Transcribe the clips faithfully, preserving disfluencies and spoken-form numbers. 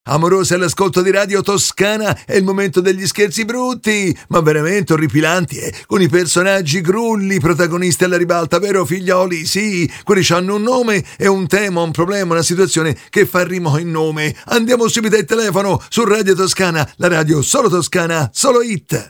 Amorosa all'ascolto di Radio Toscana, è il momento degli scherzi brutti, ma veramente orripilanti, eh? Con i personaggi grulli, protagonisti alla ribalta, vero figlioli? Sì, quelli hanno un nome e un tema, un problema, una situazione che fa rimo in nome. Andiamo subito al telefono su Radio Toscana, la radio solo toscana, solo hit.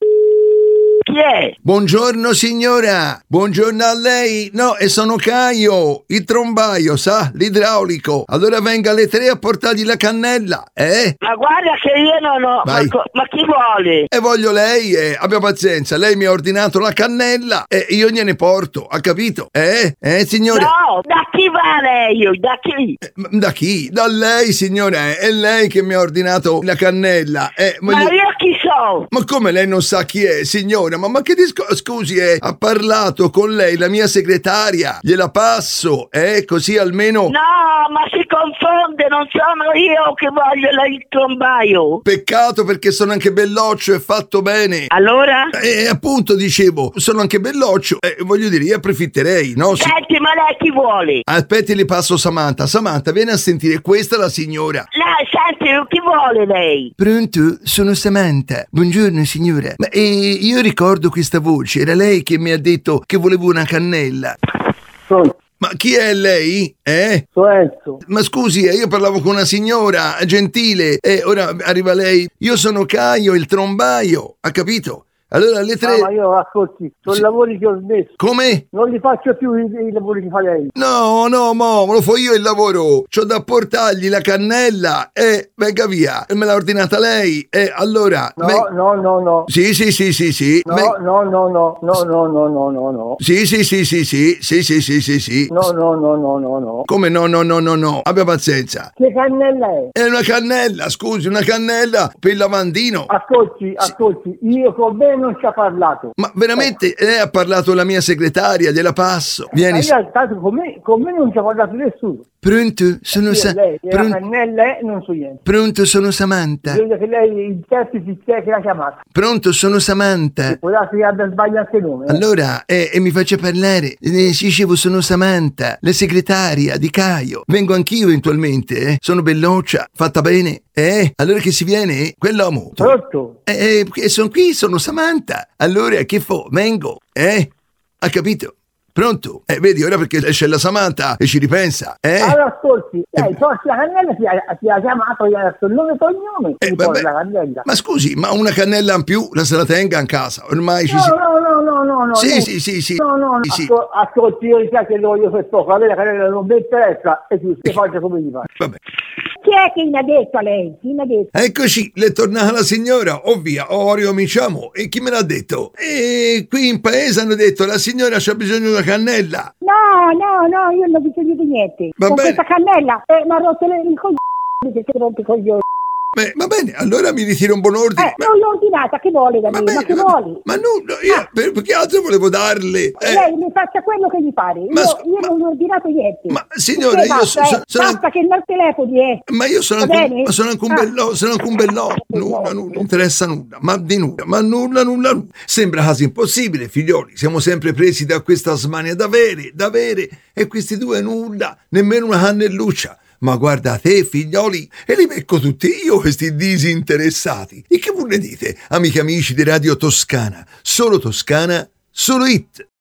Chi è? Buongiorno signora, buongiorno a lei. No, e sono Caio, il trombaio, sa, l'idraulico. Allora venga alle tre a portargli la cannella, eh? Ma guarda che io non ho... Ma, Vai. co- ma chi vuole? E voglio lei, eh, abbia pazienza, lei mi ha ordinato la cannella e io gliene porto, ha capito? Eh? Eh, signore? No, da chi va lei? Da chi? Eh, ma da chi? Da lei, signore, è lei che mi ha ordinato la cannella. Eh, Ma voglio- io chi so? Ma come lei non sa chi è, signora? Ma, ma che discorso? Scusi, eh, ha parlato con lei la mia segretaria, gliela passo, eh, così almeno... No, ma si confonde, non sono io che voglio la- il trombaio. Peccato perché sono anche belloccio e fatto bene. Allora? E appunto dicevo, sono anche belloccio e voglio dire, io approfitterei, no? Si- Senti, ma lei chi vuole? Aspetti, le passo Samantha. Samantha, vieni a sentire, questa è la signora. Lei, senti, chi vuole lei? Pronto? Sono Samantha. Buongiorno signora. Ma eh, io ricordo questa voce, era lei che mi ha detto che volevo una cannella. Pronto, Ma chi è lei? Eh? sono Enzo. Ma scusi, eh, io parlavo con una signora gentile e ora arriva lei. Io sono Caio, il trombaio, ha capito? Allora alle tre... Ah, ma io ascolti, sono Sì. lavori che ho smesso. Come? Non li faccio più i, i lavori che fa lei. No, no, mo, lo fo io il lavoro. C'ho da portargli la cannella e venga via. E me l'ha ordinata lei. E allora... No, ven- no, no, no. Sì, sì, sì, sì, sì. No, Ven- no, no, no, no, no, no, no, no, no. Sì, sì, sì, sì, sì, sì, sì, sì, sì, sì. No, no, no, no, no, no. Come no, no, no, no, no. Abbia pazienza. Che cannella è? È una cannella, scusi, una cannella per il lavandino. Ascolti, ascolti, io con me non ci ha parlato. Ma veramente lei ha parlato la mia segretaria, gliela passo. Ma Vieni. io, tanto con me, con me non ci ha parlato nessuno. Pronto? Sono Io, Sa- lei, la Pronto? cannella è, non so niente. Pronto, sono Samantha. Vedo che lei interpreti te che l'ha chiamata. Pronto, sono Samantha. Può darsi che abbia sbagliato il nome. eh. Allora, eh, eh, mi faccia parlare. Eh, sì, dicevo, sono Samantha, la segretaria di Caio. Vengo anch'io eventualmente, eh. Sono belloccia, fatta bene. Eh? Allora che si viene? Quell'uomo. Pronto? Eh, eh, sono qui, sono Samantha. Allora, che fo? Vengo, eh? Ha capito? Pronto? Eh, vedi, ora perché c'è la Samantha e ci ripensa, eh? Allora ascolti, lei porti la cannella, ti ha, ti ha chiamato, gli ha detto il nome e cognome, Eh, ti vabbè. porti la cannella. Ma scusi, ma una cannella in più la se la tenga in casa, ormai ci No, si... no, no, no, no, no. Sì, no. sì, sì, sì. No, no, no. Sì, sì. Ascol- ascolti, io ti che lo voglio per poco, a me la cannella non mi interessa e tu si faccia come gli fa. Vabbè. Chi è che mi ha detto a lei? Chi mi ha detto? Eccoci, le è tornata la signora, ovvia, oh, ricominciamo. E chi me l'ha detto? E qui in paese hanno detto la signora c'ha bisogno di una cannella. No, no, no, io non ho bisogno di niente. Va Con bene. questa cannella eh, mi ha rotto le- il coglione, che si rompe i coglioni. Beh, va bene, allora mi ritiro un buon ordine. Eh, non l'ho ordinata, che vuole da me? va Ma bene, che va vuole? bene. Ma nulla, io Ah. per, perché altro volevo darle? Eh, Lei mi faccia quello che gli pare. Io, Ma scu- io ma- non ho ordinato niente. ma, signora, Che io basta, so- eh, sono- basta che il telefono è. Ma io sono Va anche, un- bene? ma sono anche un Ah. bello, sono anche un bello, nulla, nulla, non interessa nulla, ma di nulla, ma nulla, nulla, nulla. Sembra quasi impossibile, figlioli, siamo sempre presi da questa smania d'avere, d'avere, e questi due nulla, nemmeno una cannelluccia. Ma guarda te, figlioli, e li becco tutti io questi disinteressati. E che voi ne dite, amici amici di Radio Toscana? Solo Toscana, solo hit.